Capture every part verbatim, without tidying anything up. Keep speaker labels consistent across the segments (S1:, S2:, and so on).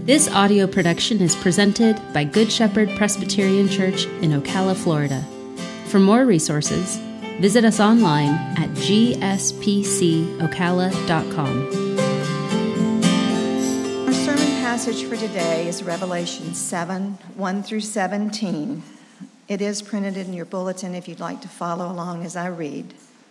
S1: This audio production is presented by Good Shepherd Presbyterian Church in Ocala, Florida. For more resources, visit us online at g s p c ocala dot com.
S2: Our sermon passage for today is Revelation seven, one through seventeen. It is printed in your bulletin if you'd like to follow along as I read.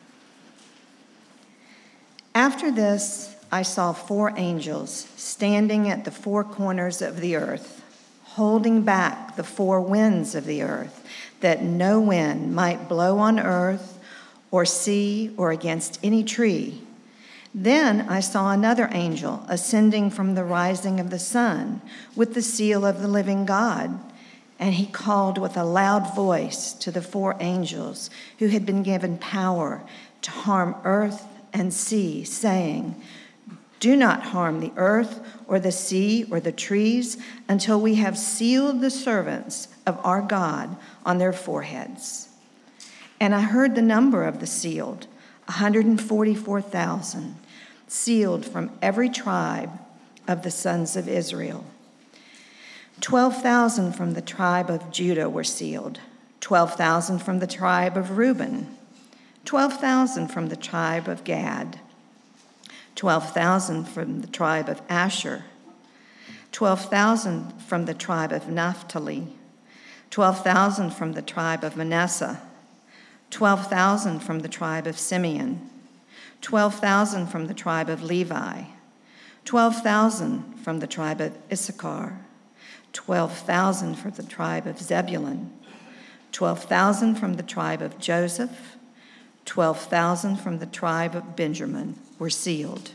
S2: After this, I saw four angels standing at the four corners of the earth, holding back the four winds of the earth, that no wind might blow on earth or sea or against any tree. Then I saw another angel ascending from the rising of the sun with the seal of the living God, and he called with a loud voice to the four angels who had been given power to harm earth and sea, saying, "Do not harm the earth or the sea or the trees until we have sealed the servants of our God on their foreheads." And I heard the number of the sealed, one hundred forty-four thousand, sealed from every tribe of the sons of Israel. twelve thousand from the tribe of Judah were sealed, twelve thousand from the tribe of Reuben, twelve thousand from the tribe of Gad, twelve thousand from the tribe of Asher, twelve thousand from the tribe of Naphtali, twelve thousand from the tribe of Manasseh, twelve thousand from the tribe of Simeon, twelve thousand from the tribe of Levi, twelve thousand from the tribe of Issachar, twelve thousand from the tribe of Zebulun, twelve thousand from the tribe of Joseph, twelve thousand from the tribe of Benjamin were sealed.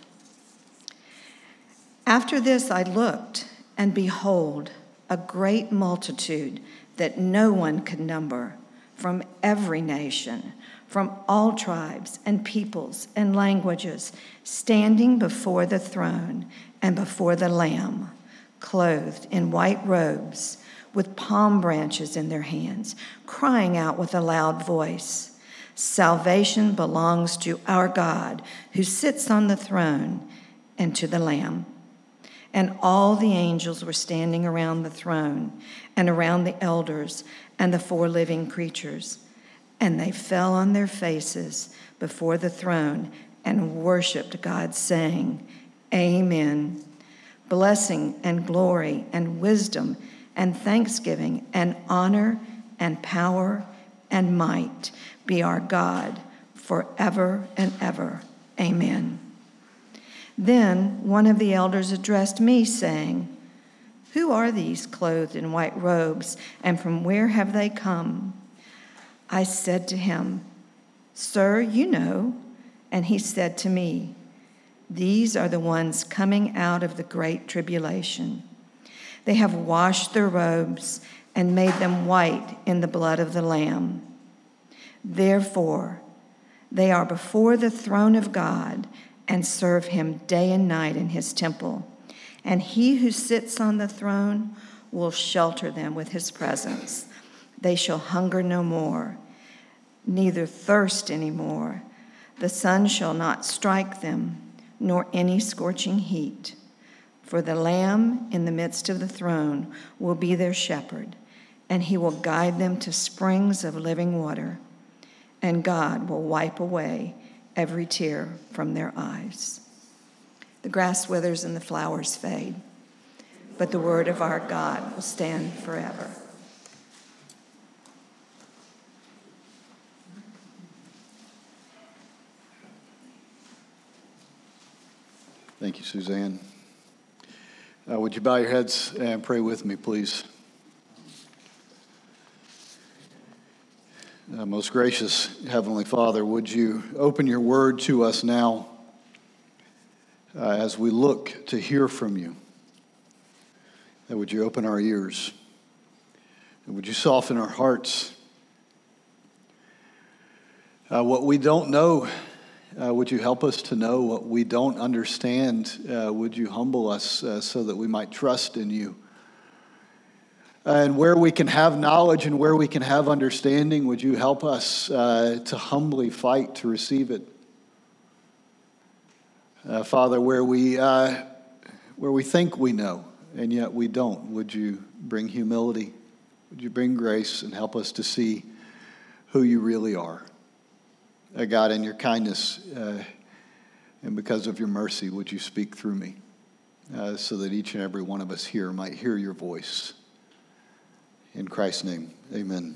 S2: After this I looked, and behold, a great multitude that no one could number, from every nation, from all tribes and peoples and languages, standing before the throne and before the Lamb, clothed in white robes, with palm branches in their hands, crying out with a loud voice, "Salvation belongs to our God who sits on the throne and to the Lamb." And all the angels were standing around the throne and around the elders and the four living creatures. And they fell on their faces before the throne and worshiped God, saying, "Amen. Blessing and glory and wisdom and thanksgiving and honor and power and might be our God forever and ever. Amen." Then one of the elders addressed me, saying, "Who are these clothed in white robes, and from where have they come?" I said to him, "Sir, you know." And he said to me, "These are the ones coming out of the great tribulation. They have washed their robes and made them white in the blood of the Lamb. Therefore, they are before the throne of God and serve him day and night in his temple. And he who sits on the throne will shelter them with his presence. They shall hunger no more, neither thirst any more. The sun shall not strike them, nor any scorching heat. For the Lamb in the midst of the throne will be their shepherd, and he will guide them to springs of living water. And God will wipe away every tear from their eyes." The grass withers and the flowers fade, but the word of our God will stand forever.
S3: Thank you, Suzanne. Uh, would you bow your heads and pray with me, please? Uh, most gracious Heavenly Father, would you open your word to us now uh, as we look to hear from you? And would you open our ears? And would you soften our hearts? Uh, what we don't know, uh, would you help us to know? What we don't understand, uh, would you humble us uh, so that we might trust in you? And where we can have knowledge and where we can have understanding, would you help us uh, to humbly fight to receive it? Uh, Father, where we uh, where we think we know, and yet we don't. Would you bring humility? Would you bring grace and help us to see who you really are? Uh, God, in your kindness uh, and because of your mercy, would you speak through me uh, so that each and every one of us here might hear your voice. In Christ's name, amen.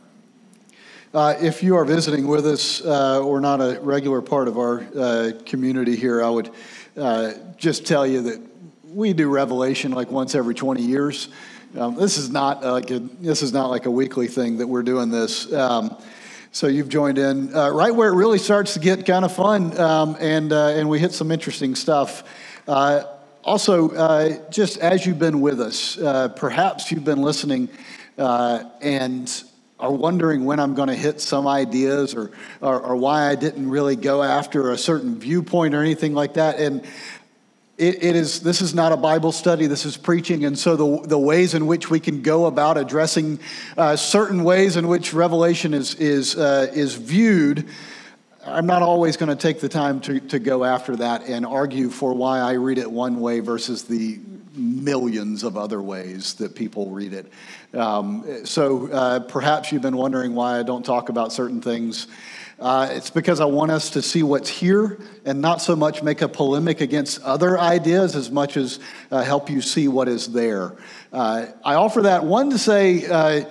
S3: Uh, if you are visiting with us uh, or not a regular part of our uh, community here, I would uh, just tell you that we do Revelation like once every twenty years. Um, this is not like a, this is not like a weekly thing that we're doing this. Um, so you've joined in uh, right where it really starts to get kind of fun, um, and uh, and we hit some interesting stuff. Uh, also, uh, just as you've been with us, uh, perhaps you've been listening uh, and are wondering when I'm going to hit some ideas or, or or why I didn't really go after a certain viewpoint or anything like that. And It, it is. This is not a Bible study. This is preaching, and so the the ways in which we can go about addressing uh, certain ways in which Revelation is is uh, is viewed, I'm not always going to take the time to to go after that and argue for why I read it one way versus the millions of other ways that people read it. Um, so uh, perhaps you've been wondering why I don't talk about certain things. Uh, it's because I want us to see what's here and not so much make a polemic against other ideas as much as uh, help you see what is there. Uh, I offer that, one, to say, uh,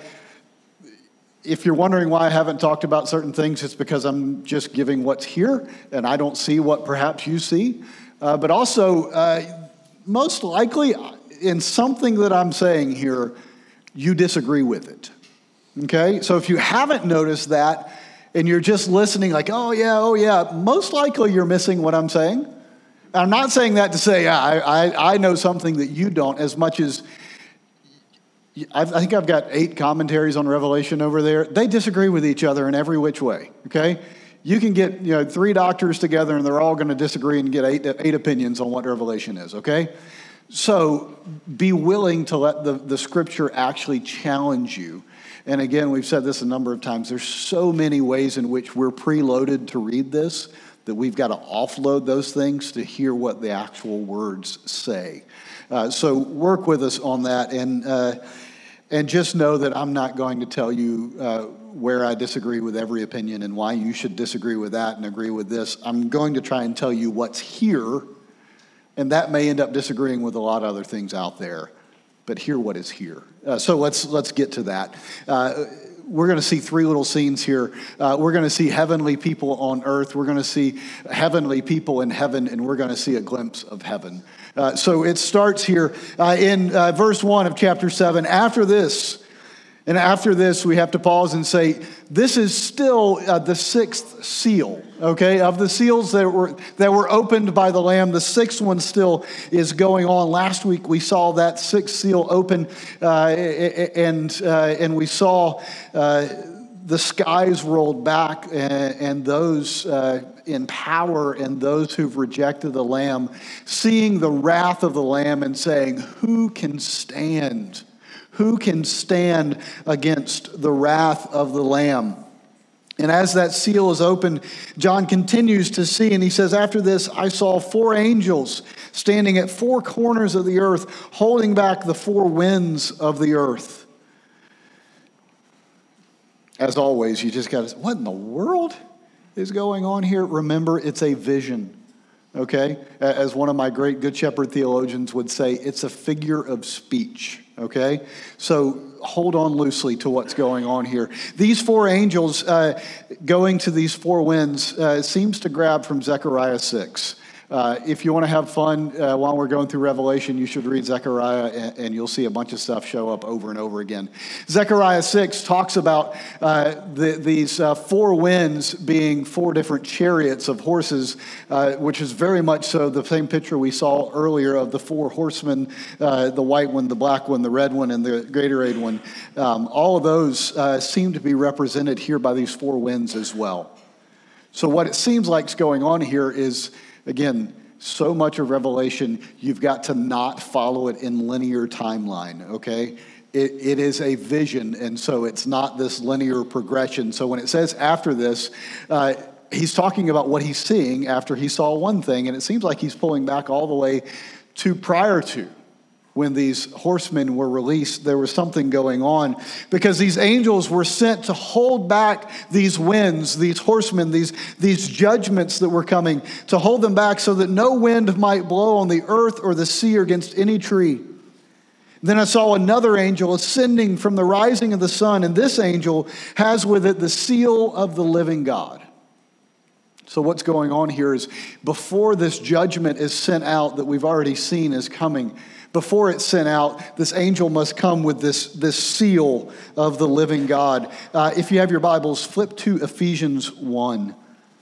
S3: if you're wondering why I haven't talked about certain things, it's because I'm just giving what's here and I don't see what perhaps you see. Uh, but also, uh, most likely, in something that I'm saying here, you disagree with it. Okay? So if you haven't noticed that, and you're just listening like, oh, yeah, oh, yeah, most likely you're missing what I'm saying. I'm not saying that to say, yeah, I, I, I know something that you don't, as much as I've, I think I've got eight commentaries on Revelation over there. They disagree with each other in every which way, okay? You can get, you know, three doctors together, and they're all going to disagree and get eight, eight opinions on what Revelation is, okay? So be willing to let the, the Scripture actually challenge you. And again, we've said this a number of times. There's so many ways in which we're preloaded to read this that we've got to offload those things to hear what the actual words say. Uh, so work with us on that, and uh, and just know that I'm not going to tell you uh, where I disagree with every opinion and why you should disagree with that and agree with this. I'm going to try and tell you what's here, and that may end up disagreeing with a lot of other things out there. But hear what is here. Uh, so let's let's get to that. Uh, we're going to see three little scenes here. Uh, we're going to see heavenly people on earth. We're going to see heavenly people in heaven, and we're going to see a glimpse of heaven. Uh, so it starts here uh, in uh, verse one of chapter seven. After this, and after this, we have to pause and say, this is still uh, the sixth seal, okay? Of the seals that were that were opened by the Lamb, the sixth one still is going on. Last week, we saw that sixth seal open, uh, and uh, and we saw uh, the skies rolled back, and, and those uh, in power and those who've rejected the Lamb, seeing the wrath of the Lamb and saying, who can stand? Who can stand against the wrath of the Lamb? And as that seal is opened, John continues to see, and he says, after this, I saw four angels standing at four corners of the earth, holding back the four winds of the earth. As always, you just got to, what in the world is going on here? Remember, it's a vision. Okay? As one of my great Good Shepherd theologians would say, it's a figure of speech. Okay? So hold on loosely to what's going on here. These four angels uh, going to these four winds uh, seems to grab from Zechariah six. Uh, if you want to have fun uh, while we're going through Revelation, you should read Zechariah, and, and you'll see a bunch of stuff show up over and over again. Zechariah six talks about uh, the, these uh, four winds being four different chariots of horses, uh, which is very much so the same picture we saw earlier of the four horsemen, uh, the white one, the black one, the red one, and the Gatorade one. Um, all of those uh, seem to be represented here by these four winds as well. So what it seems like is going on here is, again, so much of Revelation, you've got to not follow it in linear timeline, okay? It, it is a vision, and so it's not this linear progression. So when it says after this, uh, he's talking about what he's seeing after he saw one thing, and it seems like he's pulling back all the way to prior to. when these horsemen were released, there was something going on, because these angels were sent to hold back these winds, these horsemen, these, these judgments that were coming, to hold them back so that no wind might blow on the earth or the sea or against any tree. Then I saw another angel ascending from the rising of the sun, and this angel has with it the seal of the living God. So what's going on here is, before this judgment is sent out that we've already seen is coming, before it's sent out, this angel must come with this, this seal of the living God. Uh, if you have your Bibles, flip to Ephesians one.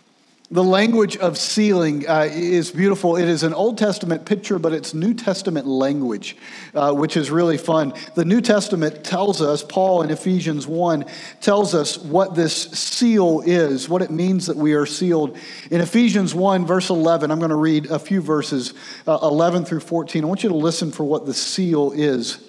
S3: The language of sealing uh, is beautiful. It is an Old Testament picture, but it's New Testament language, uh, which is really fun. The New Testament tells us, Paul in Ephesians one tells us what this seal is, what it means that we are sealed. In Ephesians one, verse eleven, I'm going to read a few verses, uh, eleven through fourteen. I want you to listen for what the seal is.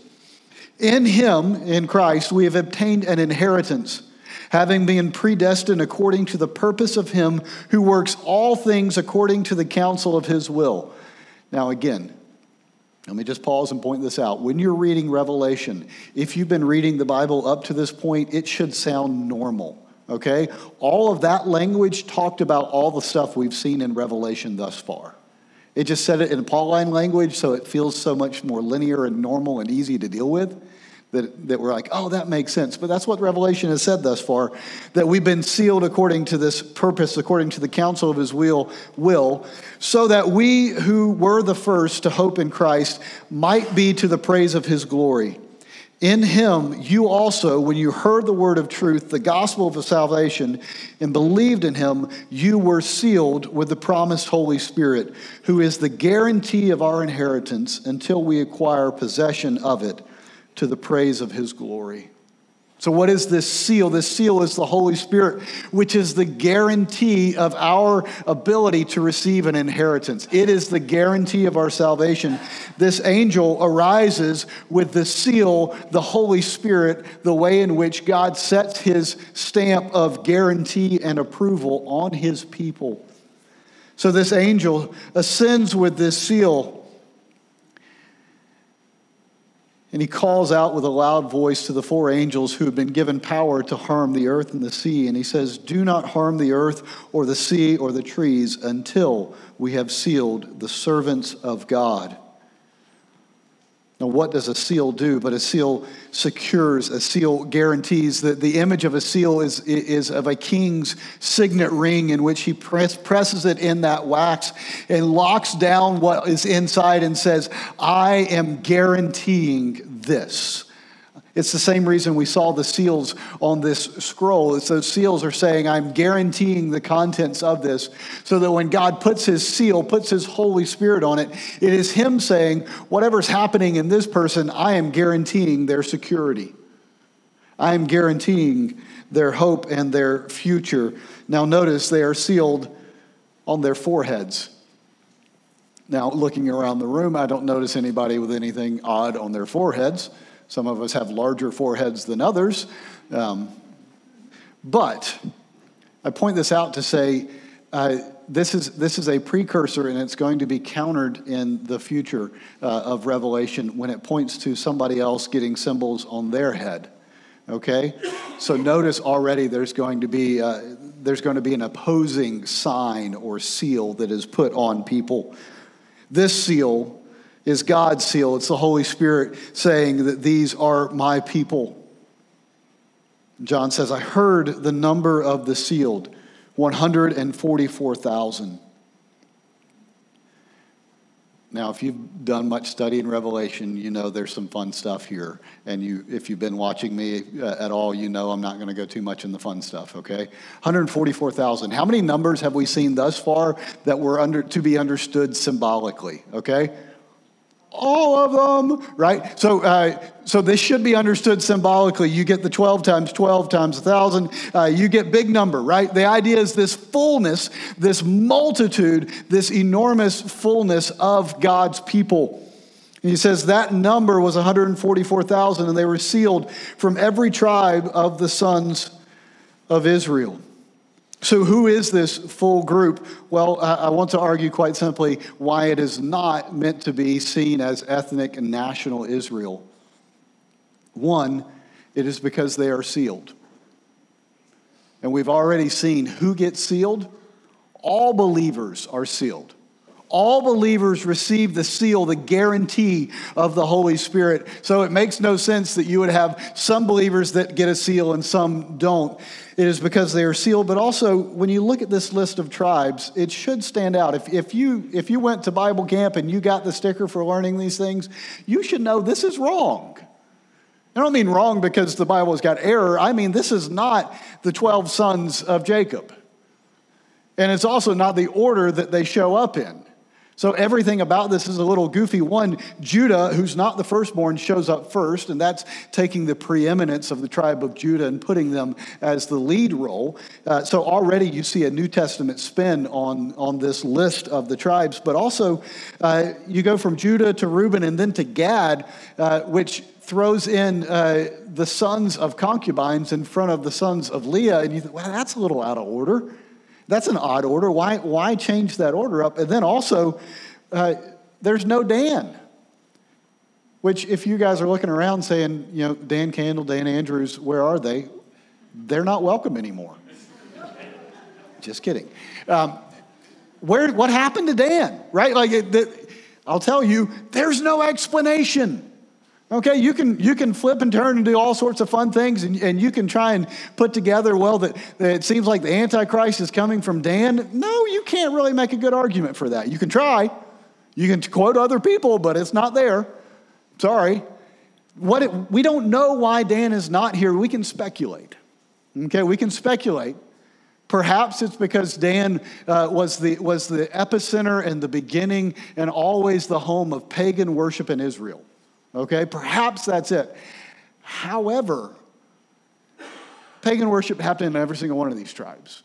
S3: In him, in Christ, we have obtained an inheritance, having been predestined according to the purpose of him who works all things according to the counsel of his will. Now again, let me just pause and point this out. When you're reading Revelation, if you've been reading the Bible up to this point, it should sound normal, okay? All of that language talked about all the stuff we've seen in Revelation thus far. It just said it in Pauline language, so it feels so much more linear and normal and easy to deal with. That, that we're like, oh, that makes sense. But that's what Revelation has said thus far, that we've been sealed according to this purpose, according to the counsel of his will, will, so that we who were the first to hope in Christ might be to the praise of his glory. In him, you also, when you heard the word of truth, the gospel of salvation, and believed in him, you were sealed with the promised Holy Spirit, who is the guarantee of our inheritance until we acquire possession of it, to the praise of his glory. So what is this seal? This seal is the Holy Spirit, which is the guarantee of our ability to receive an inheritance. It is the guarantee of our salvation. This angel arises with the seal, the Holy Spirit, the way in which God sets his stamp of guarantee and approval on his people. So this angel ascends with this seal, and he calls out with a loud voice to the four angels who have been given power to harm the earth and the sea. And he says, do not harm the earth or the sea or the trees until we have sealed the servants of God. Now, what does a seal do? But a seal secures, a seal guarantees. That the image of a seal is, is of a king's signet ring in which he press, presses it in that wax and locks down what is inside and says, I am guaranteeing this. It's the same reason we saw the seals on this scroll. It's those seals are saying, I'm guaranteeing the contents of this, so that when God puts his seal, puts his Holy Spirit on it, it is him saying, whatever's happening in this person, I am guaranteeing their security. I am guaranteeing their hope and their future. Now notice they are sealed on their foreheads. Now looking around the room, I don't notice anybody with anything odd on their foreheads. Some of us have larger foreheads than others. Um, but I point this out to say uh, this is this is a precursor, and it's going to be countered in the future uh, of Revelation when it points to somebody else getting symbols on their head. Okay? So notice already there's going to be uh, there's going to be an opposing sign or seal that is put on people. This seal is God's seal. It's the Holy Spirit saying that these are my people. John says, I heard the number of the sealed, one hundred forty-four thousand. Now, if you've done much study in Revelation, you know there's some fun stuff here. And you, if you've been watching me at all, you know I'm not going to go too much in the fun stuff, okay? one hundred forty-four thousand. How many numbers have we seen thus far that were under to be understood symbolically, okay? All of them, right? So uh, so this should be understood symbolically. You get the twelve times twelve times one thousand. Uh, you get big number, right? The idea is this fullness, this multitude, this enormous fullness of God's people. And he says that number was one hundred forty-four thousand, and they were sealed from every tribe of the sons of Israel. So who is this full group? Well, I want to argue quite simply why it is not meant to be seen as ethnic and national Israel. One, it is because they are sealed. And we've already seen who gets sealed. All believers are sealed. All believers receive the seal, the guarantee of the Holy Spirit. So it makes no sense that you would have some believers that get a seal and some don't. It is because they are sealed. But also, when you look at this list of tribes, it should stand out. If, if, you, if you went to Bible camp and you got the sticker for learning these things, you should know this is wrong. I don't mean wrong because the Bible has got error. I mean, this is not the twelve sons of Jacob. And it's also not the order that they show up in. So everything about this is a little goofy. One, Judah, who's not the firstborn, shows up first, and that's taking the preeminence of the tribe of Judah and putting them as the lead role. Uh, so already you see a New Testament spin on, on this list of the tribes. But also, uh, you go from Judah to Reuben and then to Gad, uh, which throws in uh, the sons of concubines in front of the sons of Leah. And you think, well, that's a little out of order. That's an odd order. Why, why change that order up? And then also, uh, there's no Dan. Which, if you guys are looking around saying, you know, Dan Candle, Dan Andrews, where are they? They're not welcome anymore. Just kidding. Um, where? What happened to Dan? Right? Like, it, the, I'll tell you, there's no explanation. Okay, you can you can flip and turn and do all sorts of fun things, and, and you can try and put together, well, that, that it seems like the Antichrist is coming from Dan. No, you can't really make a good argument for that. You can try. You can quote other people, but it's not there. Sorry. What it, we don't know why Dan is not here. We can speculate. Okay, we can speculate. Perhaps it's because Dan uh, was the was the epicenter and the beginning and always the home of pagan worship in Israel. Okay, perhaps that's it. However, pagan worship happened in every single one of these tribes.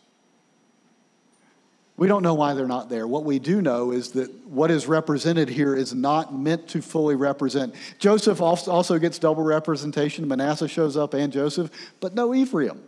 S3: We don't know why they're not there. What we do know is that what is represented here is not meant to fully represent. Joseph also gets double representation. Manasseh shows up and Joseph, but no Ephraim.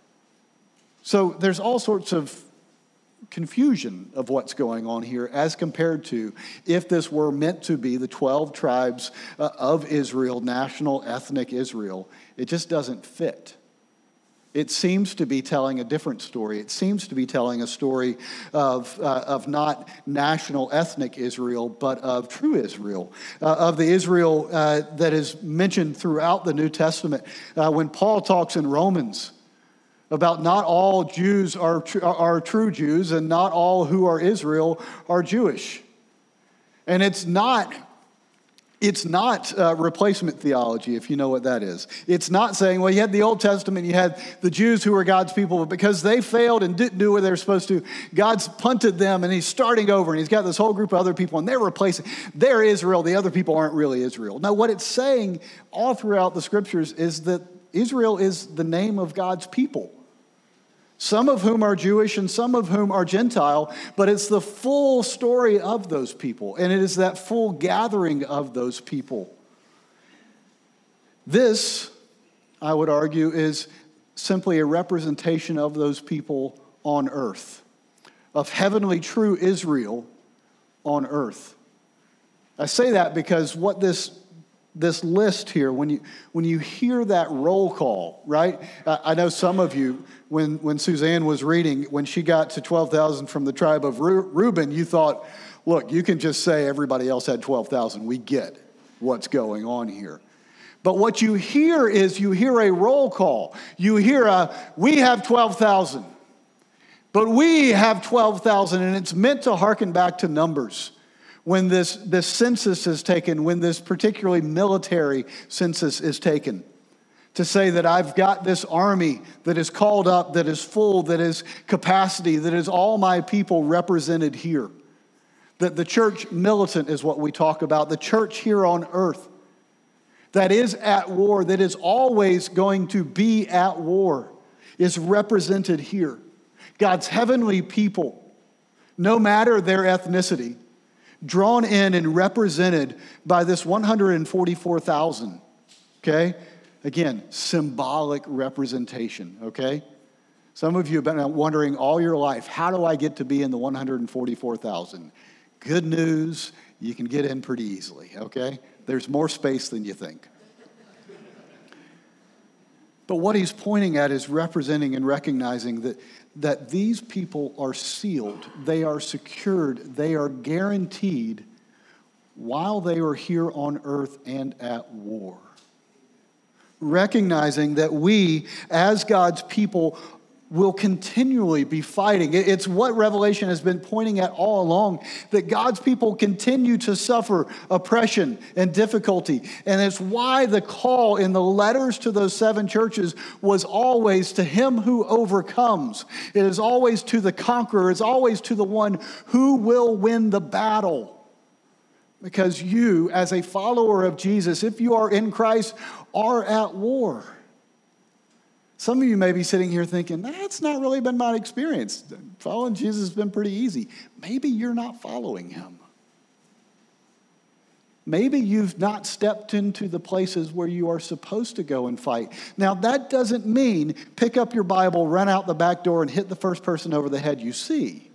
S3: So there's all sorts of confusion of what's going on here as compared to if this were meant to be the twelve tribes uh, of Israel, national ethnic Israel. It just doesn't fit. It seems to be telling a different story. It seems to be telling a story of, uh, of not national ethnic Israel, but of true Israel, uh, of the Israel uh, that is mentioned throughout the New Testament. Uh, when Paul talks in Romans about not all Jews are, tr- are true Jews and not all who are Israel are Jewish. And it's not, it's not uh, replacement theology, if you know what that is. It's not saying, well, you had the Old Testament, you had the Jews who were God's people, but because they failed and didn't do what they were supposed to, God's punted them and he's starting over and he's got this whole group of other people and they're replacing. They're Israel, the other people aren't really Israel. Now, what it's saying all throughout the scriptures is that Israel is the name of God's people. Some of whom are Jewish and some of whom are Gentile, but it's the full story of those people, and it is that full gathering of those people. This, I would argue, is simply a representation of those people on earth, of heavenly true Israel on earth. I say that because what this This list here, when you when you hear that roll call, right? I know some of you, when, when Suzanne was reading, when she got to twelve thousand from the tribe of Reuben, you thought, look, you can just say everybody else had twelve thousand. We get what's going on here. But what you hear is you hear a roll call. You hear a, we have twelve thousand. But we have twelve thousand, and it's meant to hearken back to Numbers. When this, this census is taken, when this particularly military census is taken, to say that I've got this army that is called up, that is full, that is capacity, that is all my people represented here. That the church militant is what we talk about, the church here on earth that is at war, that is always going to be at war, is represented here. God's heavenly people, no matter their ethnicity, drawn in and represented by this one hundred forty-four thousand, okay? Again, symbolic representation, okay? Some of you have been wondering all your life, how do I get to be in the one hundred forty-four thousand? Good news, you can get in pretty easily, okay? There's more space than you think. But what he's pointing at is representing and recognizing that, that these people are sealed, they are secured, they are guaranteed while they are here on earth and at war. Recognizing that we, as God's people, will continually be fighting. It's what Revelation has been pointing at all along, that God's people continue to suffer oppression and difficulty. And it's why the call in the letters to those seven churches was always to him who overcomes. It is always to the conqueror. It's always to the one who will win the battle. Because you, as a follower of Jesus, if you are in Christ, are at war. Some of you may be sitting here thinking, that's not really been my experience. Following Jesus has been pretty easy. Maybe you're not following him. Maybe you've not stepped into the places where you are supposed to go and fight. Now, that doesn't mean pick up your Bible, run out the back door, and hit the first person over the head you see.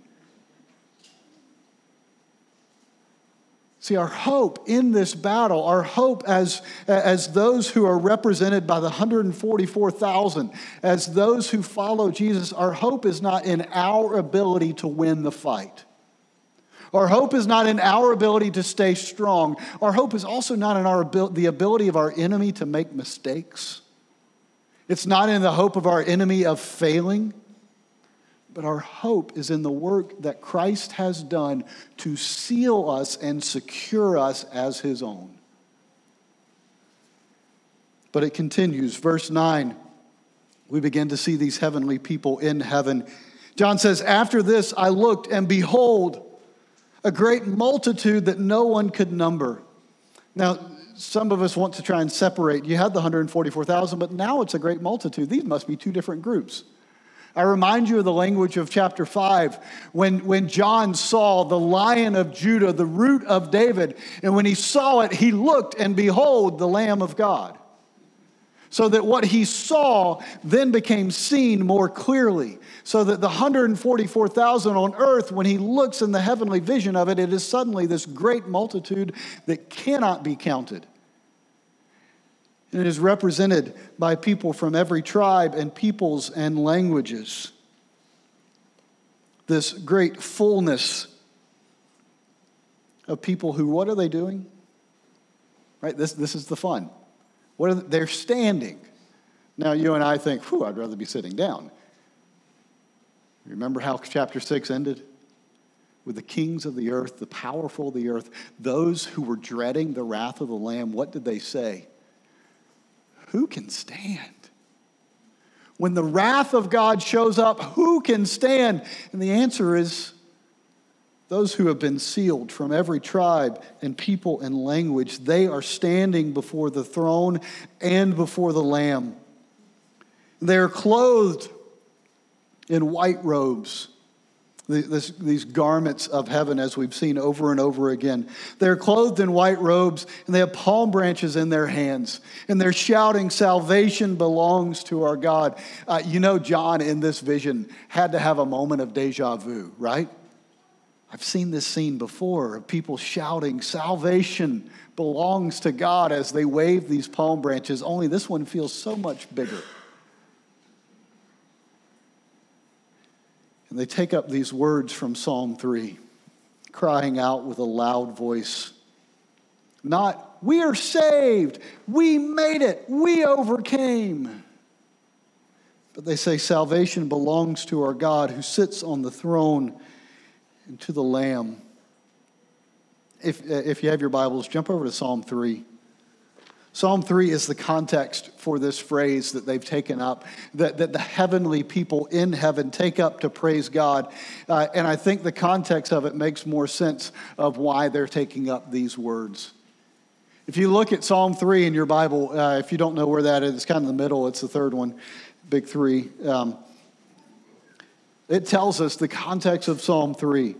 S3: See, our hope in this battle, our hope as, as those who are represented by the one hundred forty-four thousand, as those who follow Jesus, our hope is not in our ability to win the fight. Our hope is not in our ability to stay strong. Our hope is also not in our abil- the ability of our enemy to make mistakes. It's not in the hope of our enemy of failing. But our hope is in the work that Christ has done to seal us and secure us as his own. But it continues. Verse nine, we begin to see these heavenly people in heaven. John says, after this I looked, and behold, a great multitude that no one could number. Now, some of us want to try and separate. You had the one hundred forty-four thousand, but now it's a great multitude. These must be two different groups. I remind you of the language of chapter five, when, when John saw the Lion of Judah, the Root of David, and when he saw it, he looked, and behold, the Lamb of God. So that what he saw then became seen more clearly. So that the one hundred forty-four thousand on earth, when he looks in the heavenly vision of it, it is suddenly this great multitude that cannot be counted. And it is represented by people from every tribe and peoples and languages. This great fullness of people who, what are they doing? Right, this, this is the fun. What are they? They're standing. Now you and I think, whew, I'd rather be sitting down. Remember how chapter six ended? With the kings of the earth, the powerful of the earth, those who were dreading the wrath of the Lamb, what did they say? Who can stand? When the wrath of God shows up, who can stand? And the answer is those who have been sealed from every tribe and people and language. They are standing before the throne and before the Lamb. They are clothed in white robes. This, these garments of heaven, as we've seen over and over again. They're clothed in white robes, and they have palm branches in their hands. And they're shouting, salvation belongs to our God. Uh, you know, John in this vision had to have a moment of deja vu, right? I've seen this scene before of people shouting, salvation belongs to God as they wave these palm branches, only this one feels so much bigger. And they take up these words from Psalm three, crying out with a loud voice. Not, we are saved, we made it, we overcame. But they say salvation belongs to our God who sits on the throne and to the Lamb. If, if you have your Bibles, jump over to Psalm three. Psalm three is the context for this phrase that they've taken up, that, that the heavenly people in heaven take up to praise God. Uh, and I think the context of it makes more sense of why they're taking up these words. If you look at Psalm three in your Bible, uh, if you don't know where that is, it's kind of in the middle. It's the third one, big three. Um, it tells us the context of Psalm three.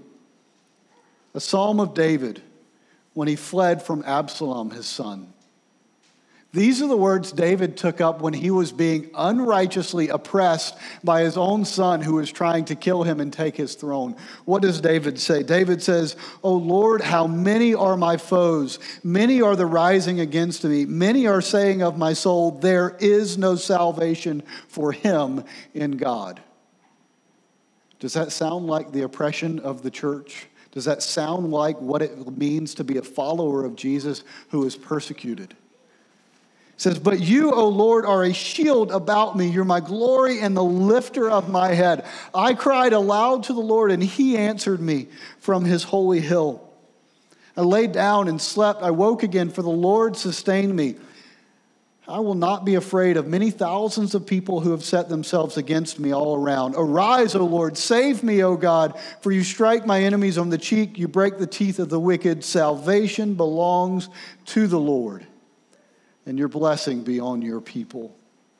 S3: A psalm of David when he fled from Absalom, his son. These are the words David took up when he was being unrighteously oppressed by his own son who was trying to kill him and take his throne. What does David say? David says, "O Lord, how many are my foes? Many are the rising against me. Many are saying of my soul, there is no salvation for him in God." Does that sound like the oppression of the church? Does that sound like what it means to be a follower of Jesus who is persecuted? It says, "But you, O Lord, are a shield about me. You're my glory and the lifter of my head. I cried aloud to the Lord, and he answered me from his holy hill. I laid down and slept. I woke again, for the Lord sustained me. I will not be afraid of many thousands of people who have set themselves against me all around. Arise, O Lord, save me, O God, for you strike my enemies on the cheek. You break the teeth of the wicked. Salvation belongs to the Lord, and your blessing be on your people."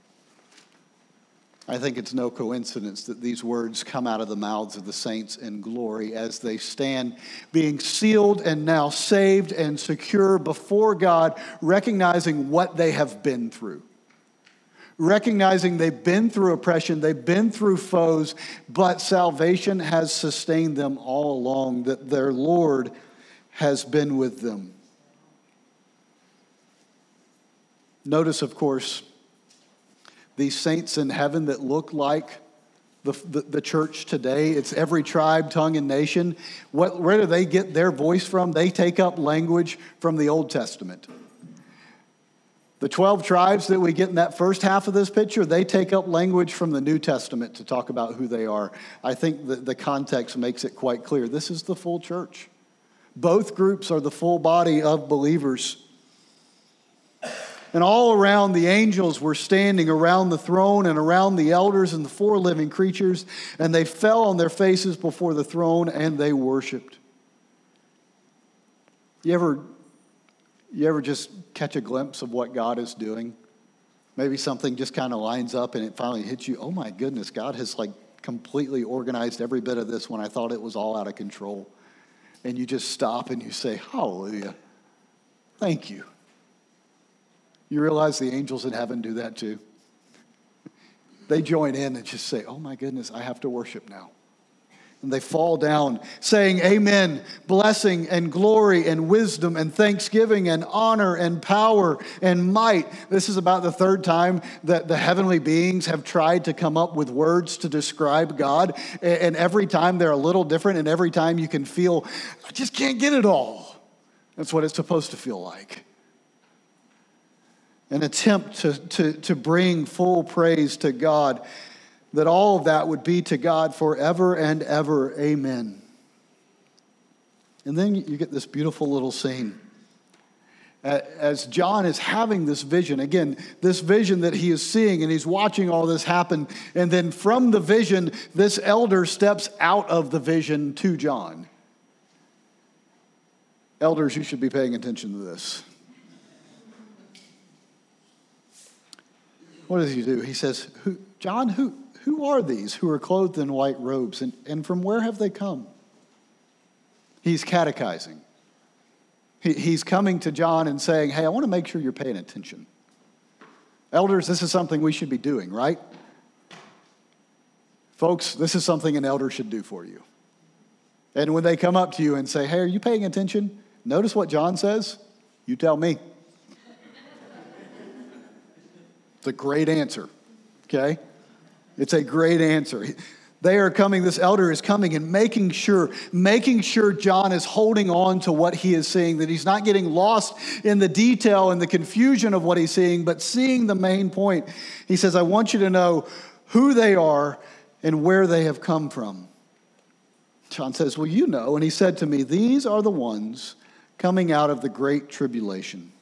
S3: I think it's no coincidence that these words come out of the mouths of the saints in glory as they stand being sealed and now saved and secure before God, recognizing what they have been through. Recognizing they've been through oppression, they've been through foes, but salvation has sustained them all along, that their Lord has been with them. Notice, of course, these saints in heaven that look like the, the, the church today. It's every tribe, tongue, and nation. What, where do they get their voice from? They take up language from the Old Testament. The twelve tribes that we get in that first half of this picture, they take up language from the New Testament to talk about who they are. I think the, the context makes it quite clear. This is the full church. Both groups are the full body of believers. And all around, the angels were standing around the throne and around the elders and the four living creatures, and they fell on their faces before the throne and they worshiped. You ever, you ever just catch a glimpse of what God is doing? Maybe something just kind of lines up and it finally hits you. Oh my goodness, God has like completely organized every bit of this when I thought it was all out of control. And you just stop and you say, hallelujah, thank you. You realize the angels in heaven do that too. They join in and just say, oh my goodness, I have to worship now. And they fall down saying, amen, blessing and glory and wisdom and thanksgiving and honor and power and might. This is about the third time that the heavenly beings have tried to come up with words to describe God. And every time they're a little different, and every time you can feel, I just can't get it all. That's what it's supposed to feel like. An attempt to, to, to bring full praise to God, that all of that would be to God forever and ever. Amen. And then you get this beautiful little scene. As John is having this vision, again, this vision that he is seeing, and he's watching all this happen, and then from the vision, this elder steps out of the vision to John. Elders, you should be paying attention to this. What does he do? He says, who, John, who, who are these who are clothed in white robes, and, and from where have they come? He's catechizing. He, he's coming to John and saying, hey, I want to make sure you're paying attention. Elders, this is something we should be doing, right? Folks, this is something an elder should do for you. And when they come up to you and say, hey, are you paying attention? Notice what John says. You tell me. It's a great answer, okay? It's a great answer. They are coming, this elder is coming and making sure, making sure John is holding on to what he is seeing, that he's not getting lost in the detail and the confusion of what he's seeing, but seeing the main point. He says, I want you to know who they are and where they have come from. John says, well, you know, and he said to me, these are the ones coming out of the great tribulation.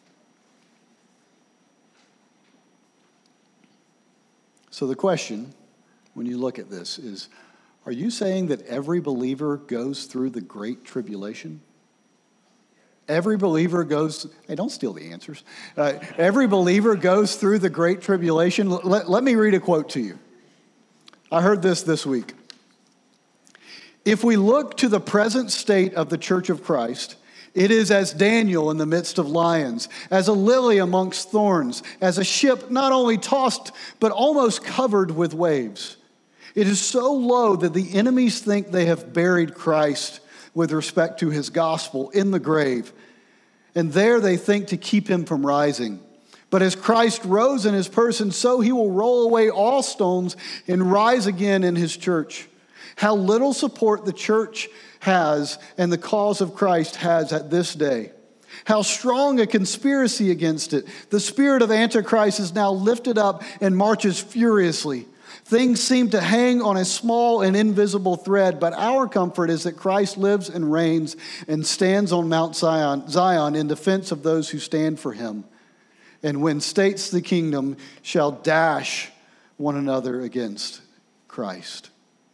S3: So the question, when you look at this, is, are you saying that every believer goes through the great tribulation? Every believer goes, hey, don't steal the answers. Uh, every believer goes through the great tribulation. Let, let me read a quote to you. I heard this this week. If we look to the present state of the Church of Christ, It is as Daniel in the midst of lions, as a lily amongst thorns, as a ship not only tossed, but almost covered with waves. It is so low that the enemies think they have buried Christ with respect to his gospel in the grave. And there they think to keep him from rising. But as Christ rose in his person, so he will roll away all stones and rise again in his church. How little support the church has and the cause of Christ has at this day. How strong a conspiracy against it. The spirit of Antichrist is now lifted up and marches furiously. Things seem to hang on a small and invisible thread, but our comfort is that Christ lives and reigns and stands on Mount Zion, Zion in defense of those who stand for him. And when states the kingdom shall dash one another against Christ.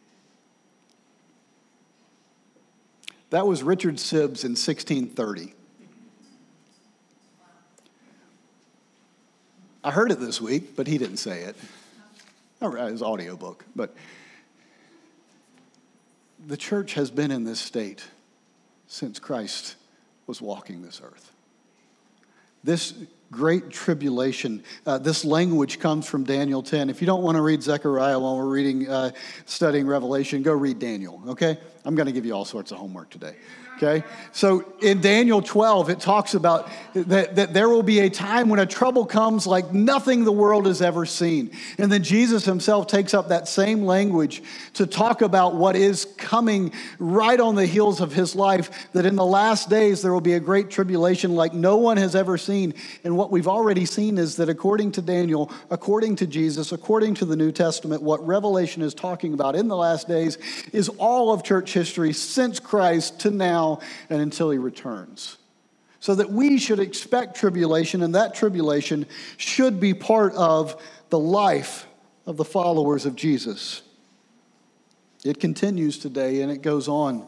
S3: That was Richard Sibbes in sixteen thirty. I heard it this week, but he didn't say it. I read his audiobook, but the church has been in this state since Christ was walking this earth. This great tribulation, uh, this language comes from Daniel ten. If you don't want to read Zechariah while we're reading, uh, studying Revelation, go read Daniel, okay? I'm going to give you all sorts of homework today, okay? So in Daniel twelve, it talks about that, that there will be a time when a trouble comes like nothing the world has ever seen. And then Jesus himself takes up that same language to talk about what is coming right on the heels of his life, that in the last days there will be a great tribulation like no one has ever seen. And what we've already seen is that according to Daniel, according to Jesus, according to the New Testament, what Revelation is talking about in the last days is all of church history since Christ to now and until he returns. So that we should expect tribulation, and that tribulation should be part of the life of the followers of Jesus. It continues today and it goes on.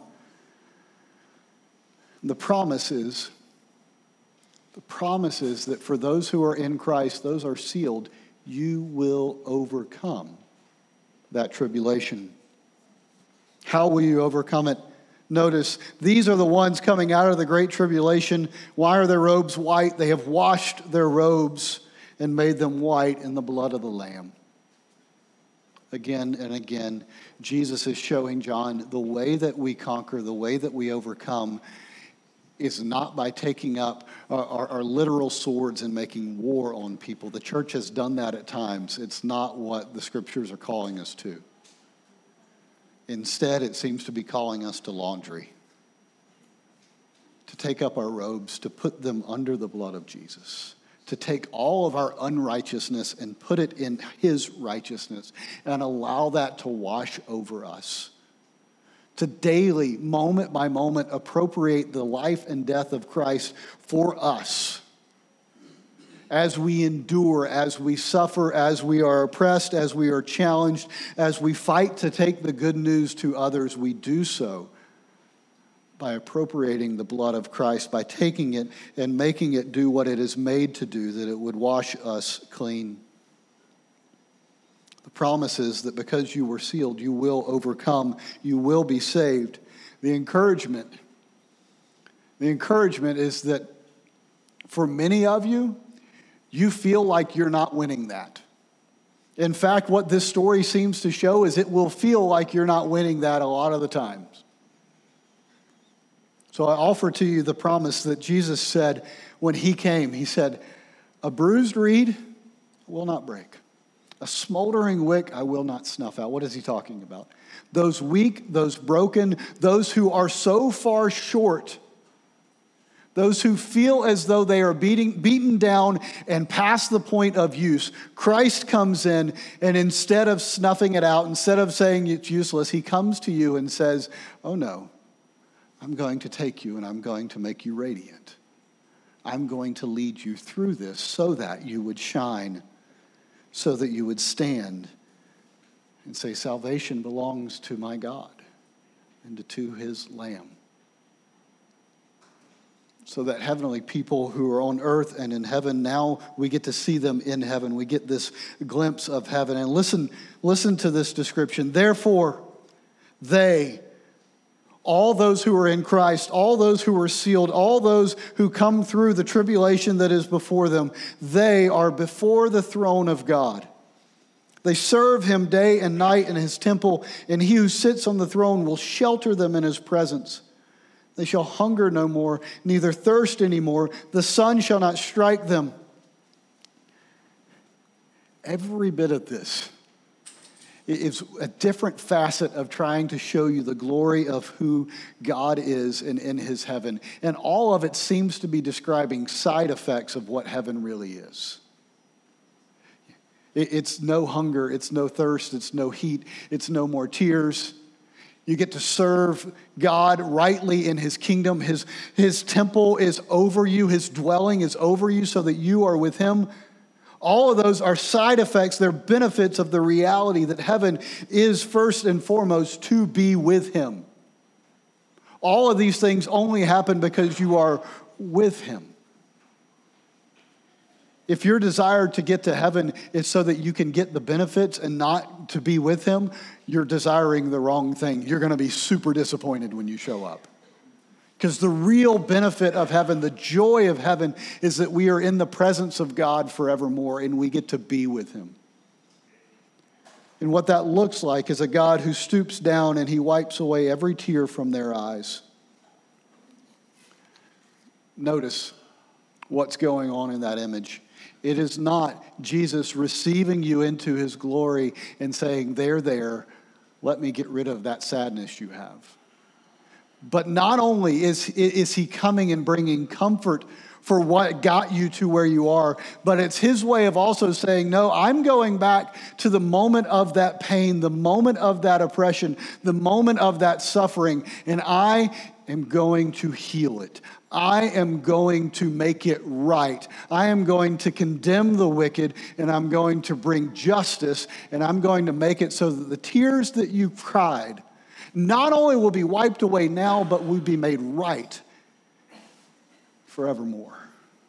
S3: The promise is, the promise is that for those who are in Christ, those are sealed, you will overcome that tribulation. How will you overcome it? Notice, these are the ones coming out of the great tribulation. Why are their robes white? They have washed their robes and made them white in the blood of the Lamb. Again and again, Jesus is showing John the way that we conquer, the way that we overcome is not by taking up our, our, our literal swords and making war on people. The church has done that at times. It's not what the scriptures are calling us to. Instead, it seems to be calling us to laundry, to take up our robes, to put them under the blood of Jesus, to take all of our unrighteousness and put it in his righteousness and allow that to wash over us, to daily, moment by moment, appropriate the life and death of Christ for us. As we endure, as we suffer, as we are oppressed, as we are challenged, as we fight to take the good news to others, we do so by appropriating the blood of Christ, by taking it and making it do what it is made to do, that it would wash us clean. The promise is that because you were sealed, you will overcome, you will be saved. The encouragement, the encouragement is that for many of you, you feel like you're not winning that. In fact, what this story seems to show is it will feel like you're not winning that a lot of the times. So I offer to you the promise that Jesus said when he came. He said, a bruised reed will not break. A smoldering wick I will not snuff out. What is he talking about? Those weak, those broken, those who are so far short, those who feel as though they are beating, beaten down and past the point of use, Christ comes in, and instead of snuffing it out, instead of saying it's useless, he comes to you and says, oh no, I'm going to take you and I'm going to make you radiant. I'm going to lead you through this so that you would shine, so that you would stand and say, salvation belongs to my God and to his Lamb. So that heavenly people who are on earth and in heaven, now we get to see them in heaven. We get this glimpse of heaven. And listen, listen to this description. Therefore, they, all those who are in Christ, all those who are sealed, all those who come through the tribulation that is before them, they are before the throne of God. They serve him day and night in his temple, and he who sits on the throne will shelter them in his presence. They shall hunger no more, neither thirst any more. The sun shall not strike them. Every bit of this is a different facet of trying to show you the glory of who God is in, in his heaven. And all of it seems to be describing side effects of what heaven really is. It's no hunger, it's no thirst, it's no heat, it's no more tears. You get to serve God rightly in his kingdom. His, his temple is over you, his dwelling is over you so that you are with him. All of those are side effects, they're benefits of the reality that heaven is first and foremost to be with him. All of these things only happen because you are with him. If your desire to get to heaven is so that you can get the benefits and not to be with him, you're desiring the wrong thing. You're going to be super disappointed when you show up. Because the real benefit of heaven, the joy of heaven, is that we are in the presence of God forevermore and we get to be with him. And what that looks like is a God who stoops down and he wipes away every tear from their eyes. Notice what's going on in that image. It is not Jesus receiving you into his glory and saying, there, there, let me get rid of that sadness you have. But not only is, is he coming and bringing comfort for what got you to where you are, but it's his way of also saying, no, I'm going back to the moment of that pain, the moment of that oppression, the moment of that suffering, and I am going to heal it. I am going to make it right. I am going to condemn the wicked, and I'm going to bring justice, and I'm going to make it so that the tears that you cried not only will be wiped away now, but will be made right forevermore.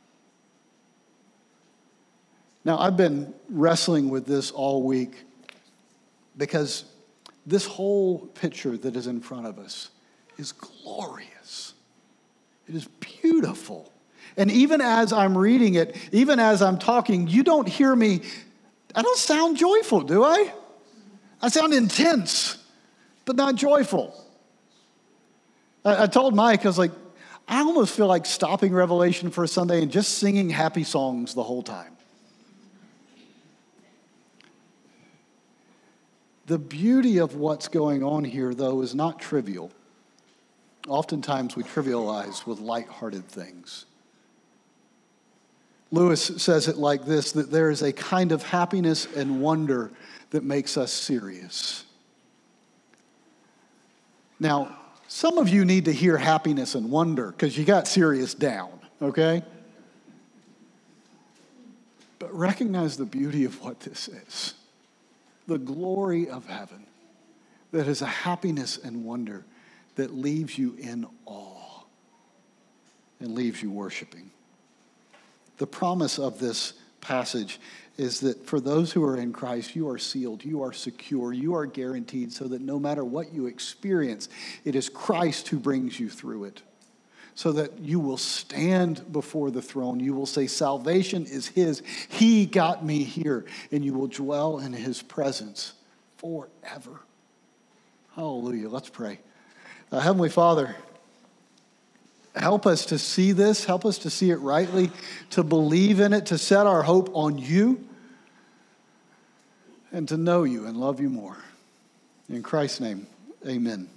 S3: Now, I've been wrestling with this all week because this whole picture that is in front of us is glorious. It is beautiful. And even as I'm reading it, even as I'm talking, you don't hear me, I don't sound joyful, do I? I sound intense, but not joyful. I, I told Mike, I was like, I almost feel like stopping Revelation for a Sunday and just singing happy songs the whole time. The beauty of what's going on here, though, is not trivial. Oftentimes we trivialize with lighthearted things. Lewis says it like this, that there is a kind of happiness and wonder that makes us serious. Now, some of you need to hear happiness and wonder because you got serious down, okay? But recognize the beauty of what this is. The glory of heaven that is a happiness and wonder that leaves you in awe and leaves you worshiping. The promise of this passage is that for those who are in Christ, you are sealed, you are secure, you are guaranteed so that no matter what you experience, it is Christ who brings you through it. So that you will stand before the throne. You will say, salvation is his. He got me here. And you will dwell in his presence forever. Hallelujah. Let's pray. Uh, Heavenly Father, help us to see this. Help us to see it rightly, to believe in it, to set our hope on you, and to know you and love you more. In Christ's name, amen.